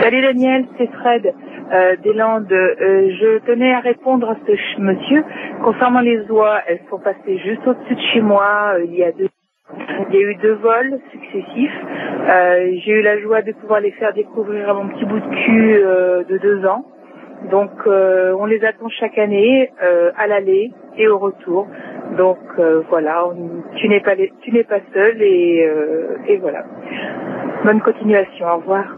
Salut Daniel, c'est Fred des Landes. Je tenais à répondre à ce monsieur concernant les oies. Elles sont passées juste au-dessus de chez moi il y a eu 2 vols successifs. J'ai eu la joie de pouvoir les faire découvrir à mon petit bout de cul de 2 ans. Donc on les attend chaque année à l'aller et au retour. Donc voilà, tu n'es pas seul et voilà. Bonne continuation, au revoir.